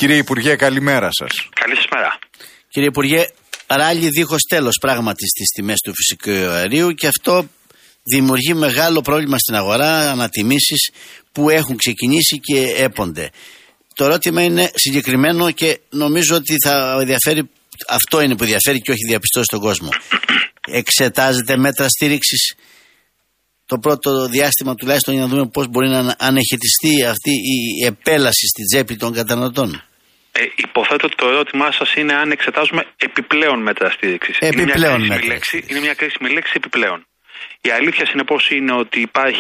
Κύριε Υπουργέ, καλημέρα σας. Καλή σας μέρα. Κύριε Υπουργέ, ράλι δίχως τέλος πράγματι στις τιμές του φυσικού αερίου και αυτό δημιουργεί μεγάλο πρόβλημα στην αγορά, ανατιμήσεις που έχουν ξεκινήσει και έπονται. Το ερώτημα είναι συγκεκριμένο και νομίζω ότι θα ενδιαφέρει, αυτό είναι που ενδιαφέρει και όχι διαπιστώσει τον κόσμο. Εξετάζετε μέτρα στήριξης το πρώτο διάστημα τουλάχιστον για να δούμε πώς μπορεί να ανεχαιτιστεί αυτή η επέλαση στη τσέπη των καταναλωτών? Υποθέτω ότι το ερώτημά σας είναι αν εξετάζουμε επιπλέον μέτρα στήριξης. Είναι μια κρίσιμη λέξη επιπλέον. Η αλήθεια συνεπώς είναι ότι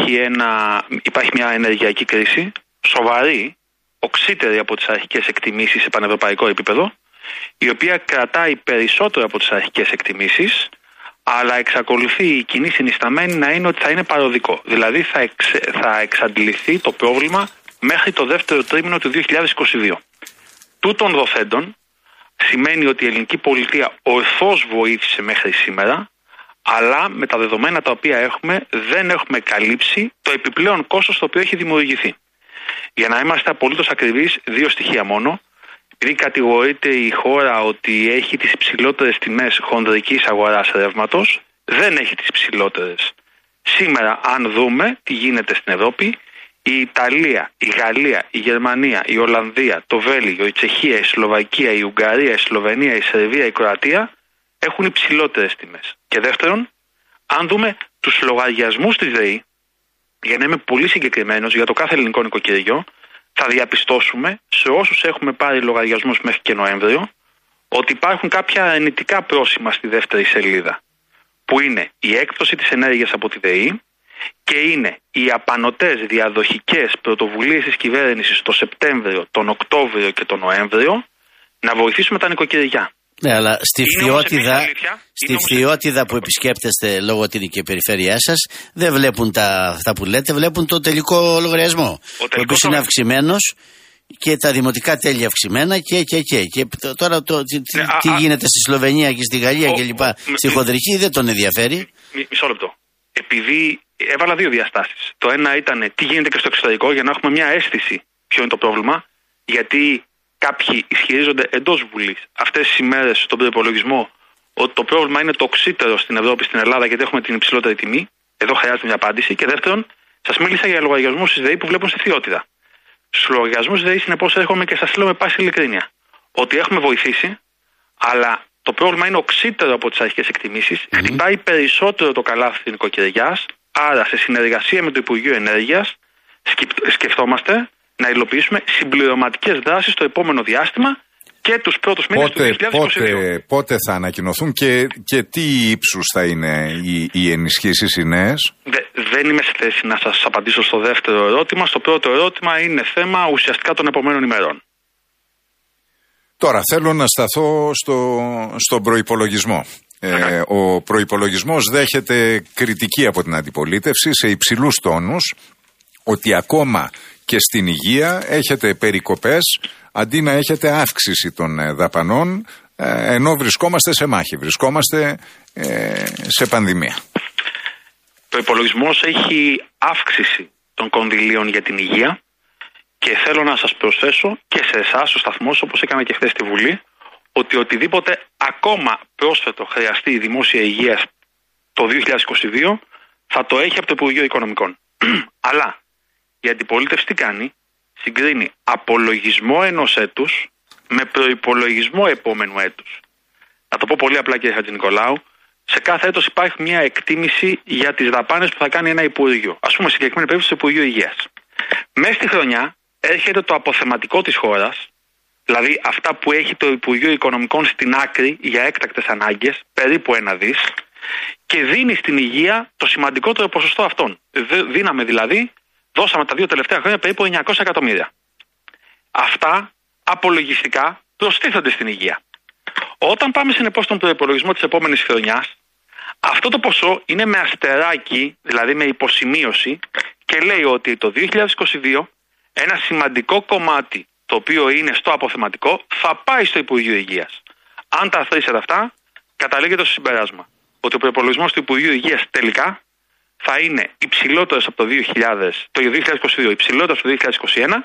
υπάρχει μια ενεργειακή κρίση σοβαρή, οξύτερη από τις αρχικές εκτιμήσεις σε πανευρωπαϊκό επίπεδο, η οποία κρατάει περισσότερο από τις αρχικές εκτιμήσεις, αλλά εξακολουθεί η κοινή συνισταμένη να είναι ότι θα είναι παροδικό. Δηλαδή θα εξαντληθεί το πρόβλημα μέχρι το δεύτερο τρίμηνο του 2022. Τούτων δοθέντων σημαίνει ότι η ελληνική πολιτεία ορθώς βοήθησε μέχρι σήμερα, αλλά με τα δεδομένα τα οποία έχουμε δεν έχουμε καλύψει το επιπλέον κόστος το οποίο έχει δημιουργηθεί. Για να είμαστε απολύτως ακριβείς, 2 στοιχεία μόνο. Επειδή κατηγορείται η χώρα ότι έχει τις υψηλότερες τιμές χονδρικής αγοράς ρεύματος, δεν έχει τις υψηλότερες. Σήμερα, αν δούμε τι γίνεται στην Ευρώπη, η Ιταλία, η Γαλλία, η Γερμανία, η Ολλανδία, το Βέλγιο, η Τσεχία, η Σλοβακία, η Ουγγαρία, η Σλοβενία, η Σερβία, η Κροατία έχουν υψηλότερες τιμές. Και δεύτερον, αν δούμε τους λογαριασμούς της ΔΕΗ, για να είμαι πολύ συγκεκριμένος για το κάθε ελληνικό νοικοκυριό, θα διαπιστώσουμε σε όσους έχουμε πάρει λογαριασμούς μέχρι και Νοέμβριο ότι υπάρχουν κάποια αρνητικά πρόσημα στη δεύτερη σελίδα, που είναι η έκπτωση της ενέργειας από τη ΔΕΗ και είναι οι απανωτές διαδοχικές πρωτοβουλίες της κυβέρνησης το Σεπτέμβριο, τον Οκτώβριο και τον Νοέμβριο να βοηθήσουμε τα νοικοκυριά. Ναι, αλλά στη φθιότητα που επισκέπτεστε λόγω ότι είναι και η περιφέρειά σας, δεν βλέπουν αυτά που λέτε, βλέπουν το τελικό λογαριασμό. Ο οποίος είναι αυξημένος και τα δημοτικά τέλη αυξημένα και τώρα τι γίνεται στη Σλοβενία και στη Γαλλία κλπ. Στη χονδρική δεν τον ενδιαφέρει. Μισό λεπτό. Επειδή έβαλα 2 διαστάσεις. Το ένα ήταν τι γίνεται και στο εξωτερικό για να έχουμε μια αίσθηση ποιο είναι το πρόβλημα, γιατί κάποιοι ισχυρίζονται εντός Βουλής αυτές τις ημέρες στον προϋπολογισμό ότι το πρόβλημα είναι το οξύτερο στην Ευρώπη, στην Ελλάδα, γιατί έχουμε την υψηλότερη τιμή. Εδώ χρειάζεται μια απάντηση. Και δεύτερον, σας μίλησα για λογαριασμούς της ΔΕΗ που βλέπουν στη φθιότητα. Στους λογαριασμούς της ΔΕΗ, συνεπώς, έρχομαι και σας λέω με πάση ειλικρίνεια ότι έχουμε βοηθήσει, αλλά το πρόβλημα είναι οξύτερο από τις αρχικές εκτιμήσεις. Χτυπάει περισσότερο το καλάθι της νοικοκυριάς. Άρα, σε συνεργασία με το Υπουργείο Ενέργειας, σκεφτόμαστε να υλοποιήσουμε συμπληρωματικές δράσεις το επόμενο διάστημα και τους πρώτους μήνες του 2022. Πότε θα ανακοινωθούν και τι ύψους θα είναι οι ενισχύσεις οι νέες? Δεν είμαι σε θέση να σας απαντήσω στο δεύτερο ερώτημα. Στο πρώτο ερώτημα είναι θέμα ουσιαστικά των επομένων ημερών. Τώρα θέλω να σταθώ στον προϋπολογισμό. Ο προϋπολογισμός δέχεται κριτική από την αντιπολίτευση σε υψηλούς τόνους ότι ακόμα και στην υγεία έχετε περικοπές αντί να έχετε αύξηση των δαπανών, ενώ βρισκόμαστε σε μάχη, βρισκόμαστε σε πανδημία. Το υπολογισμός έχει αύξηση των κονδυλίων για την υγεία και θέλω να σας προσθέσω και σε εσάς στο σταθμό, όπως έκανα και χθες στη Βουλή, ότι οτιδήποτε ακόμα πρόσθετο χρειαστεί η δημόσια υγεία το 2022 θα το έχει από το Υπουργείο Οικονομικών. Αλλά η αντιπολίτευση τι κάνει? Συγκρίνει απολογισμό ενός έτους με προϋπολογισμό επόμενου έτους. Να το πω πολύ απλά, κύριε Χατζηνικολάου, σε κάθε έτος υπάρχει μια εκτίμηση για τις δαπάνες που θα κάνει ένα Υπουργείο. Ας πούμε, συγκεκριμένη περίπτωση στο Υπουργείο Υγείας. Μέσα στη χρονιά έρχεται το αποθεματικό της χώρας, δηλαδή αυτά που έχει το Υπουργείο Οικονομικών στην άκρη για έκτακτες ανάγκες, περίπου 1 δις, και δίνει στην υγεία το σημαντικότερο ποσοστό αυτών. Δίναμε δηλαδή, δώσαμε τα 2 τελευταία χρόνια περίπου 900 εκατομμύρια. Αυτά απολογιστικά προστίθενται στην υγεία. Όταν πάμε συνεπώς στον προϋπολογισμό της επόμενης χρονιάς, αυτό το ποσό είναι με αστεράκι, δηλαδή με υποσημείωση, και λέει ότι το 2022 ένα σημαντικό κομμάτι το οποίο είναι στο αποθεματικό θα πάει στο Υπουργείο Υγείας. Αν τα αθροίσετε αυτά, καταλήγεται στο συμπέρασμα ότι ο προϋπολογισμός του Υπουργείου Υγείας τελικά θα είναι υψηλότερος από το 2022, υψηλότερος από το 2021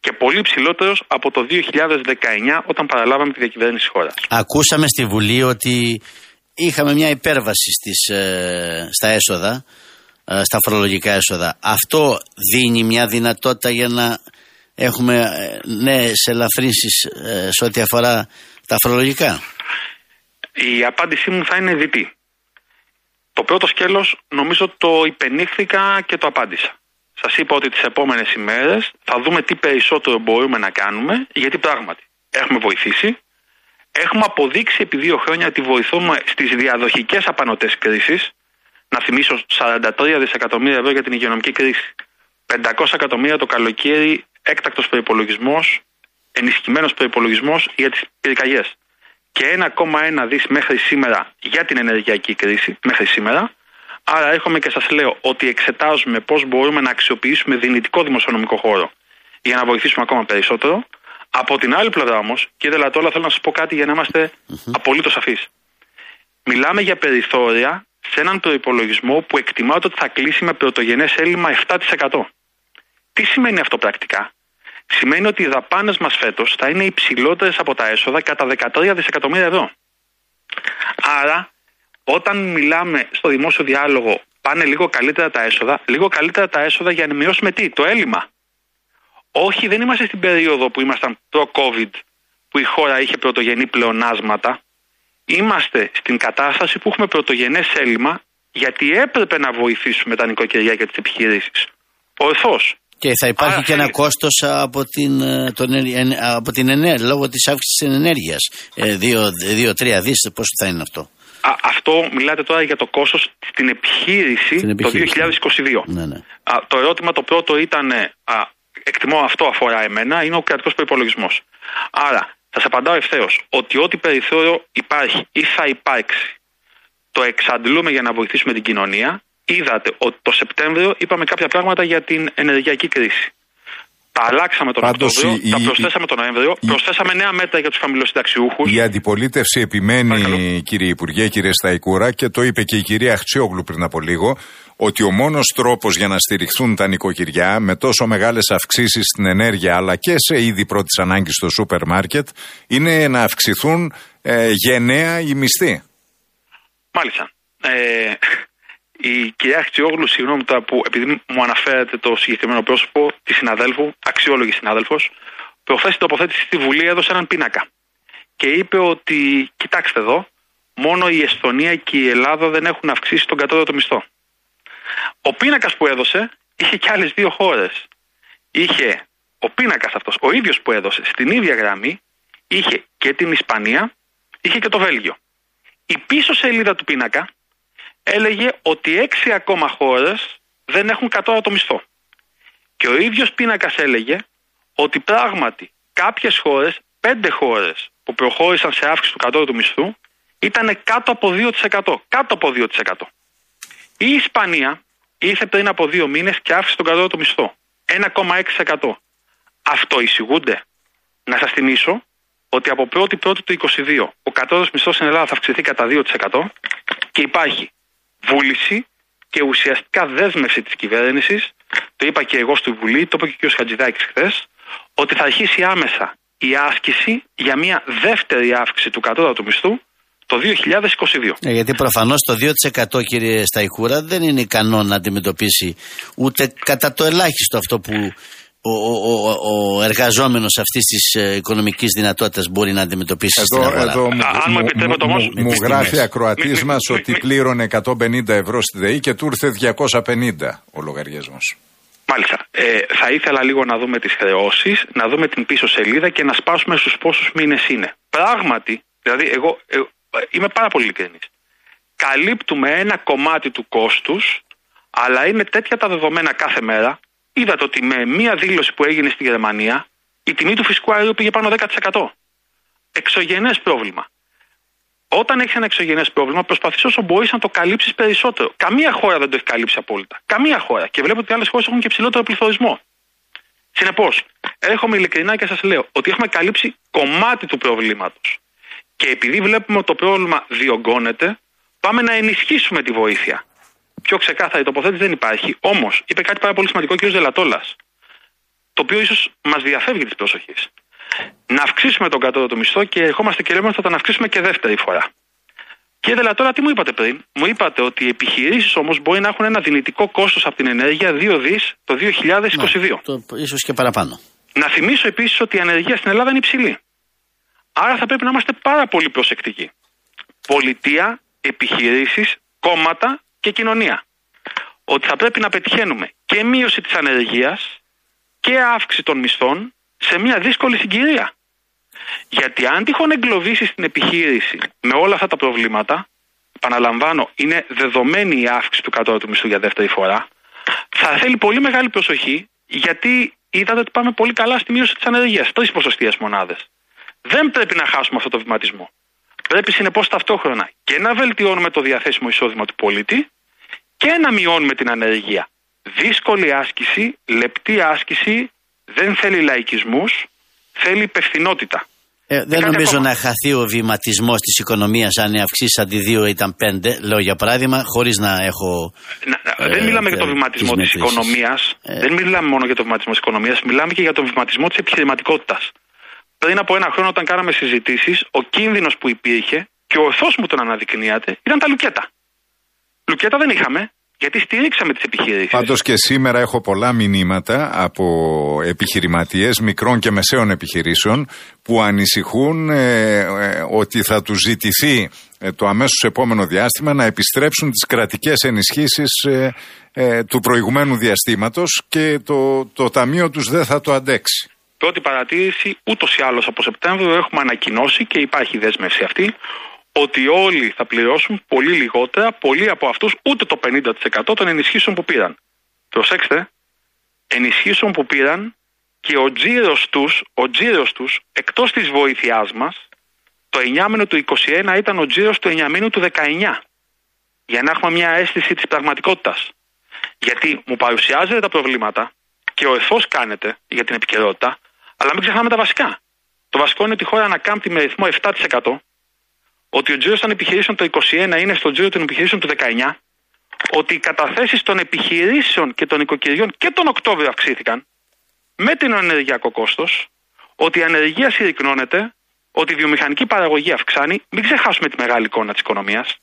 και πολύ ψηλότερος από το 2019 όταν παραλάβαμε τη διακυβέρνηση της χώρας. Ακούσαμε στη Βουλή ότι είχαμε μια υπέρβαση στα έσοδα, στα φορολογικά έσοδα. Αυτό δίνει μια δυνατότητα για να έχουμε νέες ελαφρύνσεις σε ό,τι αφορά τα φορολογικά? Η απάντησή μου θα είναι διτή. Το πρώτο σκέλος νομίζω το υπενήχθηκα και το απάντησα. Σας είπα ότι τις επόμενες ημέρες θα δούμε τι περισσότερο μπορούμε να κάνουμε, γιατί πράγματι έχουμε βοηθήσει. Έχουμε αποδείξει επί 2 χρόνια ότι βοηθούμε στις διαδοχικές απανωτές κρίσεις. Να θυμίσω 43 δισεκατομμύρια ευρώ για την υγειονομική κρίση. 500 εκατομμύρια το καλοκαίρι έκτακτος προϋπολογισμός, ενισχυμένος προϋπολογισμός για τις πυρκαγιές. Και 1,1 δις μέχρι σήμερα για την ενεργειακή κρίση, μέχρι σήμερα. Άρα έρχομαι και σας λέω ότι εξετάζουμε πώς μπορούμε να αξιοποιήσουμε δυνητικό δημοσιονομικό χώρο για να βοηθήσουμε ακόμα περισσότερο. Από την άλλη πλευρά όμως, κύριε Λατόλα, θέλω να σας πω κάτι για να είμαστε απολύτως σαφείς. Μιλάμε για περιθώρια σε έναν προϋπολογισμό που εκτιμάται ότι θα κλείσει με πρωτογενές έλλειμμα 7%. Τι σημαίνει αυτό πρακτικά? Σημαίνει ότι οι δαπάνες μας φέτος θα είναι υψηλότερες από τα έσοδα κατά 13 δισεκατομμύρια ευρώ. Άρα, όταν μιλάμε στο δημόσιο διάλογο πάνε λίγο καλύτερα τα έσοδα για να μειώσουμε τι? Το έλλειμμα. Όχι, δεν είμαστε στην περίοδο που ήμασταν προ-COVID, που η χώρα είχε πρωτογενή πλεονάσματα. Είμαστε στην κατάσταση που έχουμε πρωτογενές έλλειμμα, γιατί έπρεπε να βοηθήσουμε τα νοικοκυριά και τις επιχειρήσεις. Ορθώς. Και θα υπάρχει και ένα κόστος από την ενέργεια, λόγω της αύξησης της ενέργειας. 2-3 δις, πώς θα είναι αυτό? Αυτό μιλάτε τώρα για το κόστος στην επιχείρηση το 2022. Ναι. Το ερώτημα το πρώτο ήταν, εκτιμώ αυτό αφορά εμένα, είναι ο κρατικός προϋπολογισμός. Άρα, θα σας απαντάω ευθέως ότι ό,τι περιθώριο υπάρχει ή θα υπάρξει, το εξαντλούμε για να βοηθήσουμε την κοινωνία. Είδατε ότι το Σεπτέμβριο είπαμε κάποια πράγματα για την ενεργειακή κρίση. Τα αλλάξαμε τον Οκτώβριο, τα προσθέσαμε τον Νοέμβριο, προσθέσαμε νέα μέτρα για τους χαμηλοσυνταξιούχους. Η αντιπολίτευση επιμένει, κύριε Υπουργέ, κύριε Σταϊκούρα, και το είπε και η κυρία Αξιόγλου πριν από λίγο, ότι ο μόνος τρόπος για να στηριχθούν τα νοικοκυριά με τόσο μεγάλες αυξήσεις στην ενέργεια αλλά και σε είδη πρώτης ανάγκης στο σούπερ μάρκετ είναι να αυξηθούν γενναία οι μισθοί. Μάλιστα. Η κυρία Αξιόγλου, συγγνώμη τώρα που επειδή μου αναφέρετε το συγκεκριμένο πρόσωπο τη συναδέλφου, αξιόλογη συνάδελφος, προχθές στην τοποθέτηση στη Βουλή έδωσε έναν πίνακα και είπε ότι κοιτάξτε εδώ, μόνο η Εσθονία και η Ελλάδα δεν έχουν αυξήσει τον κατώτατο μισθό. Ο πίνακας που έδωσε είχε και άλλες 2 χώρες. Είχε ο πίνακας αυτός, ο ίδιος που έδωσε, στην ίδια γραμμή, είχε και την Ισπανία, είχε και το Βέλγιο. Η πίσω σελίδα του πίνακα έλεγε ότι 6 ακόμα χώρες δεν έχουν κατώτατο μισθό. Και ο ίδιος πίνακας έλεγε ότι πράγματι κάποιες χώρες, 5 χώρες που προχώρησαν σε αύξηση του κατώτατου μισθού, ήταν κάτω από 2%. Κάτω από 2%. Η Ισπανία ήρθε πριν από 2 μήνες και αύξησε τον κατώτατο μισθό. 1,6%. Αυτό εισηγούνται? Να σας θυμίσω ότι από 1η Πρώτου του 2022 ο κατώτατος μισθός στην Ελλάδα θα αυξηθεί κατά 2% και υπάρχει βούληση και ουσιαστικά δέσμευση της κυβέρνησης, το είπα και εγώ στη Βουλή, το είπε και ο κ. Χατζηδάκης χθες, ότι θα αρχίσει άμεσα η άσκηση για μια δεύτερη αύξηση του κατώτατου μισθού το 2022. Γιατί προφανώς το 2% κύριε Σταϊκούρα δεν είναι ικανό να αντιμετωπίσει ούτε κατά το ελάχιστο αυτό που ο εργαζόμενος αυτής της οικονομικής δυνατότητας μπορεί να αντιμετωπίσει στην αγορά. Μου γράφει ακροατής μας ότι πλήρωνε 150 ευρώ στη ΔΕΗ και του ήρθε 250 ο λογαριασμός. Μάλιστα. Θα ήθελα λίγο να δούμε τις χρεώσεις, να δούμε την πίσω σελίδα και να σπάσουμε στους πόσους μήνες είναι. Πράγματι, δηλαδή εγώ είμαι πάρα πολύ ειλικρινής. Καλύπτουμε ένα κομμάτι του κόστους, αλλά είναι τέτοια τα δεδομένα κάθε μέρα. Είδατε ότι με μία δήλωση που έγινε στη Γερμανία η τιμή του φυσικού αερίου πήγε πάνω 10%. Εξωγενές πρόβλημα. Όταν έχεις ένα εξωγενές πρόβλημα, προσπαθείς όσο μπορείς να το καλύψεις περισσότερο. Καμία χώρα δεν το έχει καλύψει απόλυτα. Καμία χώρα. Και βλέπω ότι άλλες χώρες έχουν και ψηλότερο πληθωρισμό. Συνεπώς, έρχομαι ειλικρινά και σας λέω ότι έχουμε καλύψει κομμάτι του προβλήματος. Και επειδή βλέπουμε ότι το πρόβλημα διωγγώνεται, πάμε να ενισχύσουμε τη βοήθεια. Πιο ξεκάθαρη τοποθέτηση δεν υπάρχει. Όμως, είπε κάτι πάρα πολύ σημαντικό ο κ. Δελατόλας. το οποίο ίσως μας διαφεύγει της προσοχής. Να αυξήσουμε τον κατώτατο μισθό και ερχόμαστε και λέμε ότι θα τον αυξήσουμε και δεύτερη φορά. Κύριε Δελατόρα, τι μου είπατε πριν? Μου είπατε ότι οι επιχειρήσεις όμως μπορεί να έχουν ένα δυνητικό κόστος από την ενέργεια 2 δις το 2022. Ίσως και παραπάνω. Να θυμίσω επίσης ότι η ανεργία στην Ελλάδα είναι υψηλή. Άρα θα πρέπει να είμαστε πάρα πολύ προσεκτικοί. Πολιτεία, επιχειρήσεις, κόμματα και κοινωνία. Ότι θα πρέπει να πετυχαίνουμε και μείωση της ανεργίας και αύξηση των μισθών σε μια δύσκολη συγκυρία. Γιατί αν τυχόν εγκλωβίσει στην επιχείρηση με όλα αυτά τα προβλήματα, επαναλαμβάνω, είναι δεδομένη η αύξηση του κατώτατου μισθού για δεύτερη φορά, θα θέλει πολύ μεγάλη προσοχή, γιατί είδατε ότι πάμε πολύ καλά στη μείωση της ανεργίας. 3 ποσοστιαίες μονάδες. Δεν πρέπει να χάσουμε αυτό το βηματισμό. Πρέπει συνεπώς ταυτόχρονα και να βελτιώνουμε το διαθέσιμο εισόδημα του πολίτη και να μειώνουμε την ανεργία. Δύσκολη άσκηση, λεπτή άσκηση, δεν θέλει λαϊκισμούς, θέλει υπευθυνότητα. Δεν νομίζω να χαθεί ο βηματισμός της οικονομίας αν οι αυξήσεις αντί 2 ήταν 5, λέω για παράδειγμα, χωρίς να έχω... Δεν μιλάμε για το βηματισμό της οικονομίας, δεν μιλάμε μόνο για το βηματισμό της οικονομίας, μιλάμε και για το βηματισμό της επιχειρηματικότητας. Πριν από 1 χρόνο, όταν κάναμε συζητήσεις, ο κίνδυνος που υπήρχε και ο ορθός μου τον αναδεικνύατε ήταν τα λουκέτα. Λουκέτα δεν είχαμε, γιατί στηρίξαμε τις επιχειρήσεις. Πάντως και σήμερα έχω πολλά μηνύματα από επιχειρηματίες μικρών και μεσαίων επιχειρήσεων που ανησυχούν ότι θα τους ζητηθεί το αμέσως επόμενο διάστημα να επιστρέψουν τις κρατικές ενισχύσεις του προηγουμένου διαστήματος και το ταμείο τους δεν θα το αντέξει. Πρώτη παρατήρηση, ούτως ή άλλως από Σεπτέμβριο έχουμε ανακοινώσει και υπάρχει δέσμευση αυτή ότι όλοι θα πληρώσουν πολύ λιγότερα, πολλοί από αυτούς ούτε το 50% των ενισχύσεων που πήραν. Προσέξτε, ενισχύσεων που πήραν και ο τζίρος τους εκτός της βοήθειάς μας, το 9μηνο του 21 ήταν ο τζίρος του 9μηνου του 19. Για να έχουμε μια αίσθηση της πραγματικότητας. Γιατί μου παρουσιάζετε τα προβλήματα και ο εθός κάνετε για την επικαιρότητα, αλλά μην ξεχνάμε τα βασικά. Το βασικό είναι ότι η χώρα ανακάμπτει με ρυθμό 7%, ότι ο τζίρος των επιχειρήσεων το 21 είναι στο τζίρο των επιχειρήσεων του 19, ότι οι καταθέσεις των επιχειρήσεων και των οικοκυριών και τον Οκτώβριο αυξήθηκαν με την ενεργειακό κόστος, ότι η ανεργία συρρυκνώνεται, ότι η βιομηχανική παραγωγή αυξάνει. Μην ξεχάσουμε τη μεγάλη εικόνα της οικονομίας.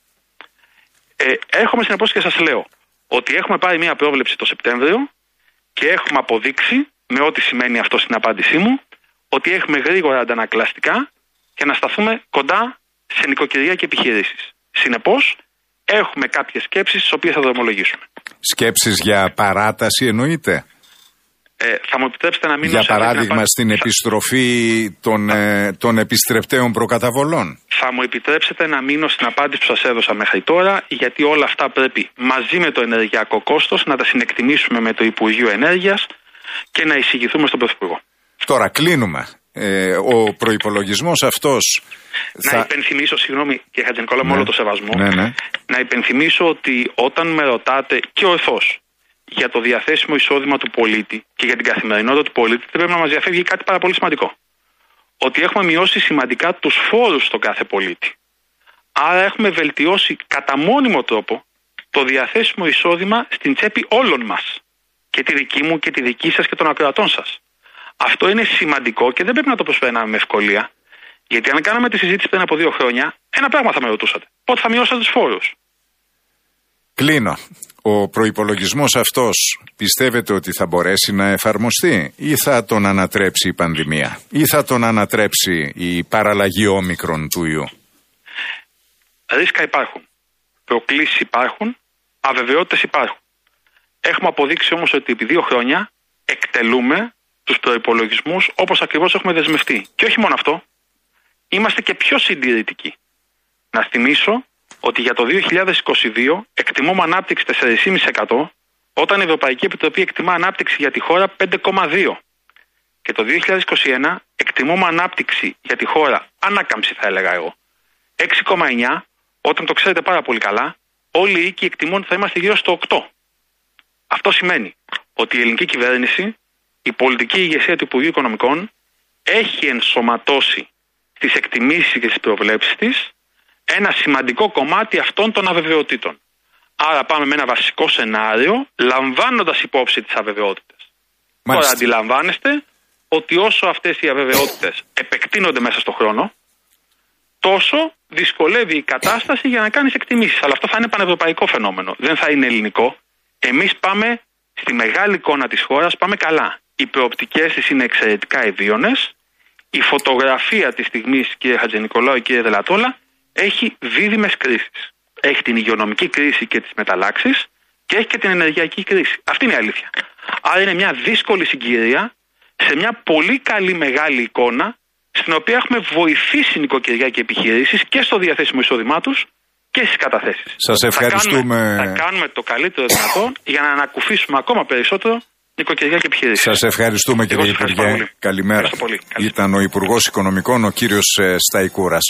Έρχομαι συνεπώς και σας λέω ότι έχουμε πάρει μια πρόβλεψη το Σεπτέμβριο και έχουμε αποδείξει, με ό,τι σημαίνει αυτό στην απάντησή μου, ότι έχουμε γρήγορα αντανακλαστικά και να σταθούμε κοντά σε νοικοκυριά και επιχειρήσεις. Συνεπώς, έχουμε κάποιες σκέψεις τις οποίες θα δρομολογήσουμε. Σκέψεις για παράταση εννοείται? Θα μου επιτρέψετε να μείνω για παράδειγμα στην επιστροφή των επιστρεπτέων προκαταβολών. Θα μου επιτρέψετε να μείνω στην απάντηση που σας έδωσα μέχρι τώρα, γιατί όλα αυτά πρέπει μαζί με το ενεργειακό κόστος να τα συνεκτιμήσουμε με το Υπουργείο Ενέργειας και να εισηγηθούμε στον Πρωθυπουργό. Τώρα κλείνουμε. Ο προϋπολογισμός αυτός... Να υπενθυμίσω, συγγνώμη κύριε Χατζηνικόλα, με όλο το σεβασμό, να υπενθυμίσω ότι όταν με ρωτάτε και ο εθός για το διαθέσιμο εισόδημα του πολίτη και για την καθημερινότητα του πολίτη, πρέπει να μας διαφεύγει κάτι πάρα πολύ σημαντικό. Ότι έχουμε μειώσει σημαντικά τους φόρους στον κάθε πολίτη. Άρα έχουμε βελτιώσει κατά μόνιμο τρόπο το διαθέσιμο εισόδημα στην τσέπη όλων μας. Και τη δική μου και τη δική σας και των ακροατών σας. Αυτό είναι σημαντικό και δεν πρέπει να το προσπερνάμε με ευκολία. Γιατί αν κάναμε τη συζήτηση πριν από 2 χρόνια, ένα πράγμα θα με ρωτούσατε. Πότε θα μειώσατε τους φόρους? Κλείνω. Ο προϋπολογισμός αυτός πιστεύετε ότι θα μπορέσει να εφαρμοστεί ή θα τον ανατρέψει η πανδημία ή θα τον ανατρέψει η παραλλαγή όμικρον του ιού? Ρίσκα υπάρχουν. Προκλήσεις υπάρχουν. Αβεβαιότητες υπάρχουν. Έχουμε αποδείξει όμως ότι επί 2 χρόνια εκτελούμε τους προϋπολογισμούς όπως ακριβώς έχουμε δεσμευτεί. Και όχι μόνο αυτό, είμαστε και πιο συντηρητικοί. Να θυμίσω ότι για το 2022 εκτιμούμε ανάπτυξη 4,5%, όταν η Ευρωπαϊκή Επιτροπή εκτιμά ανάπτυξη για τη χώρα 5,2%. Και το 2021 εκτιμούμε ανάπτυξη για τη χώρα, ανάκαμψη θα έλεγα εγώ, 6,9%, όταν το ξέρετε πάρα πολύ καλά, όλοι οι οίκοι εκτιμούν ότι θα είμαστε γύρω στο 8%. Αυτό σημαίνει ότι η ελληνική κυβέρνηση, η πολιτική ηγεσία του Υπουργείου Οικονομικών, έχει ενσωματώσει στις εκτιμήσεις και στις προβλέψεις της ένα σημαντικό κομμάτι αυτών των αβεβαιοτήτων. Άρα πάμε με ένα βασικό σενάριο, λαμβάνοντας υπόψη τις αβεβαιότητες. Τώρα αντιλαμβάνεστε ότι όσο αυτές οι αβεβαιότητες επεκτείνονται μέσα στον χρόνο, τόσο δυσκολεύει η κατάσταση για να κάνεις εκτιμήσεις. Αλλά αυτό θα είναι πανευρωπαϊκό φαινόμενο. Δεν θα είναι ελληνικό. Εμείς πάμε στη μεγάλη εικόνα της χώρας, πάμε καλά. Οι προοπτικές της είναι εξαιρετικά ευίωνες. Η φωτογραφία της στιγμής, κύριε Χατζηνικολάου, κύριε Δελατόλα, έχει δίδυμες κρίσεις. Έχει την υγειονομική κρίση και τις μεταλλάξεις και έχει και την ενεργειακή κρίση. Αυτή είναι η αλήθεια. Άρα είναι μια δύσκολη συγκυρία σε μια πολύ καλή μεγάλη εικόνα, στην οποία έχουμε βοηθήσει νοικοκυριά και επιχειρήσεις και στο διαθέσιμο εισόδημά τους και στις καταθέσεις. Σας ευχαριστούμε. Θα κάνουμε το καλύτερο δυνατό για να ανακουφίσουμε ακόμα περισσότερο νοικοκυριά και επιχειρήσεις. Σας ευχαριστούμε, κύριε Υπουργέ. Καλημέρα. Ήταν ο Υπουργός Οικονομικών, ο κύριος Σταϊκούρας.